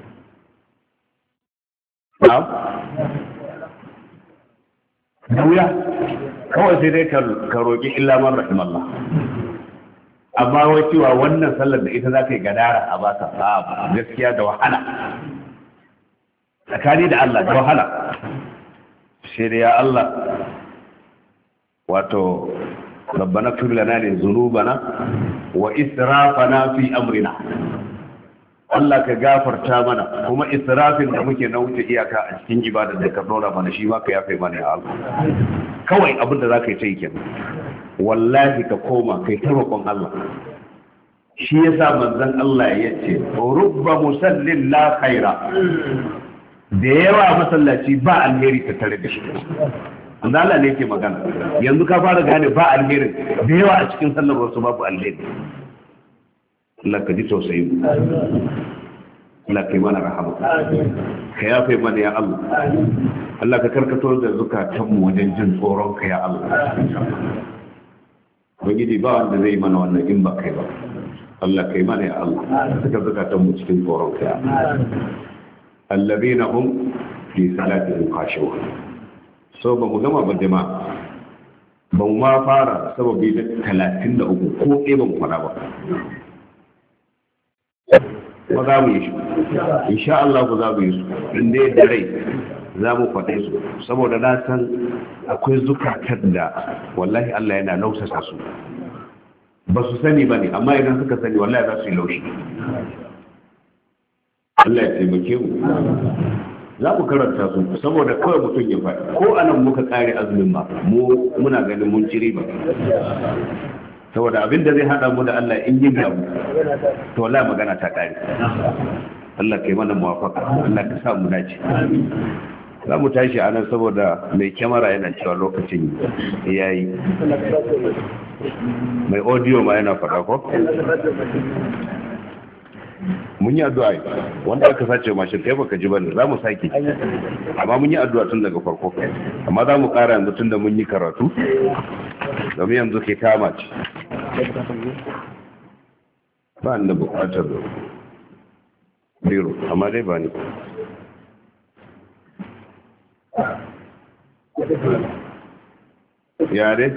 Speaker 1: na'am da wuya kawai sai dai ka roƙi illa man rahimallah amma wai cewa wannan sallar da ita za ka yi gadara a baka a gaskiya da wahala tsakani da Allah da wahala sai da ya Allah wato rabbana fir lana li dhunubana wa israfana fi amrina Allah ka gafarta mana kuma israfin da muke na wuce iyaka a cikin ibadar da ka dora mana shi ma ka yafe mana ya Allah kawai abin da zaka yi ta yi kenan wallahi ka koma kai ta roƙon Allah shi yasa manzon Allah ya ce rubba musallin la khaira da yawa masallaci ba alheri ta tare da shi Allah ne yake magana yanzu ka fara gane ba alheri da yawa a cikin sallar wasu babu alheri Allah ka ji tausayi Allah ka yi mana rahama ka yafe mana ya Allah Allah ka karkato da zukatanmu wajen jin tsoron ka ya Allah Ubangiji ba wanda zai mana wannan in ba kai ba Allah ka yi mana ya Allah suka zukatanmu cikin tsoron ka ya Allah allazina hum fi salatihim khashi'un so ba mu gama ba jama'a ba mu ma fara sababi da talatin da uku ko ɗaya ba mu fara ba ba za mu yi shi insha Allah ku za mu yi su inda ya rai za mu faɗe su saboda na san akwai zukatar da wallahi Allah yana lausasa su ba su sani ba ne amma idan suka sani wallahi za su yi laushi Allah ya taimake mu za mu karanta su saboda kawai mutum ya faɗi ko anan muka ƙare azumin ba mu muna ganin mun ci riba saboda abin da zai hada mu da Allah in yi gabu to wallahi magana ta kare Allah kai mana muwafaka Allah ka sa mu dace za mu tashi anan saboda mai kyamara yana cewa lokacin yayi mai audio ma yana faɗa ko mun yi addu'a wanda aka sace mashin kai baka ji bane za mu sake amma mun yi addu'a tun daga farko amma za mu ƙara yanzu tun da mun yi karatu domin yanzu ke kama ce ba ni da bukatar biro amma dai ba ni yare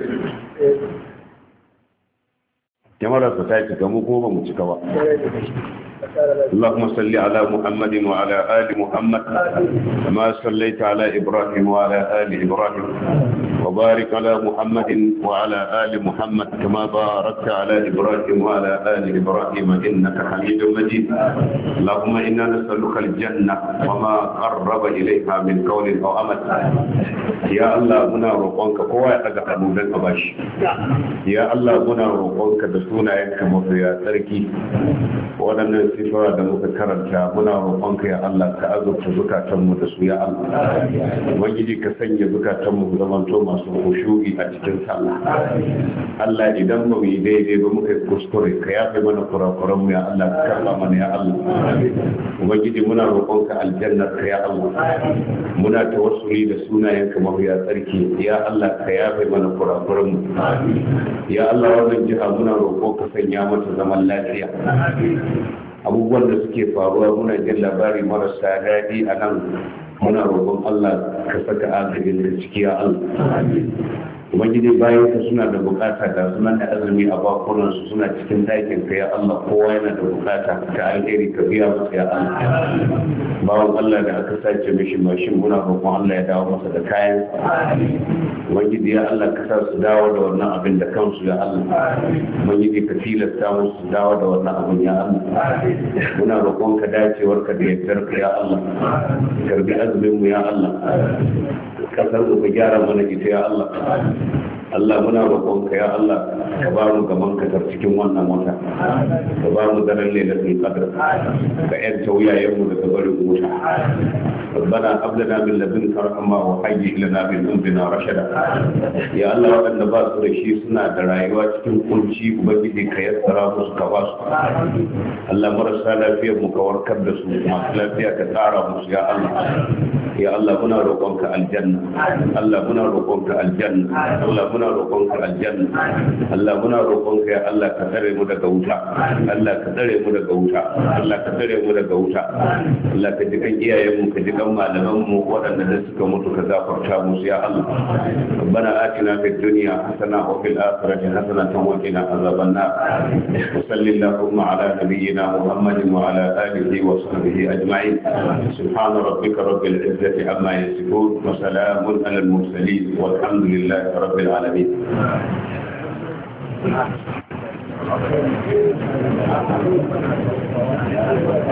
Speaker 1: kyamarar ta ta cika mu ko ba mu cika ba اللهم صل على محمد وعلى آل محمد كما صليت على إبراهيم وعلى آل إبراهيم وبارك على محمد وعلى آل محمد كما باركت على إبراهيم وعلى آل إبراهيم إنك حميد مجيد اللهم إنا نسألك الجنة وما قرب إليها من قول أو عمل يا الله منا روقك قوة أجعل من أباش يا الله منا روقك دسونا ينك مفيا تركي ولن sifa da muka karanta muna roƙonka ya Allah ka azurta zukatanmu da su ya Allah ubangiji ka sanya zukatanmu zamanto masu khushu'i a cikin sallah Allah idan ba mu yi daidai ba muka yi kuskure ka yafe mana kurakuran mu ya Allah ka karba mana ya Allah ubangiji muna roƙonka aljannar ka ya Allah muna tawassuli da sunayenka mafiya tsarki ya Allah ka yafe mana kurakuran mu ya Allah wannan jiha muna roƙo ka sanya mata zaman lafiya abubuwan da suke faruwa muna jin labari marasa daɗi a nan muna roƙon Allah ka saka agajin da ciki ya Allah ubangiji bayan ka suna da bukata da suna da azumi a bakunan su suna cikin ɗakin ka ya Allah kowa yana da bukata ta alheri ka biya masa ya Allah bawon Allah da aka sace mishi mashin muna roƙon Allah ya dawo masa da kayan ubangiji ya Allah ka sa su dawo da wannan abin da kansu ya Allah ubangiji ka tilasta musu su dawo da wannan abin ya Allah muna roƙon ka dacewar ka da yardar ka ya Allah karbi azumin mu ya Allah kasar mu ka gyara mana ita ya Allah Allah muna roƙonka ya Allah ka ba mu gaban ka cikin wannan wata ka ba mu daren lailatul qadr ka yanta wuyayen mu daga barin wuta ربنا هب لنا من لدنك رحمة وهيئ لنا من أمرنا رشدا يا الله waɗanda ba su da shi suna da rayuwa cikin kunci ubangiji ka yassara musu ka ba su Allah marasa lafiyar mu ka warkar da su masu lafiya ka tsara musu ya Allah ya Allah muna roƙonka aljanna Allah muna roƙonka aljanna Allah muna roƙonka aljanna Allah muna roƙonka ya Allah ka tsare mu daga wuta Allah ka tsare mu daga wuta Allah ka tsare mu daga wuta Allah ka ji kan iyayen mu ka ji kan malaman mu waɗanda da suka mutu ka gafarta musu ya Allah ربنا آتنا في الدنيا حسنة وفي الآخرة حسنة وقنا عذاب النار وصل اللهم على نبينا محمد وعلى آله وصحبه أجمعين سبحان ربك رب العزة عما يصفون وسلام على المرسلين والحمد لله رب العالمين. Thank you.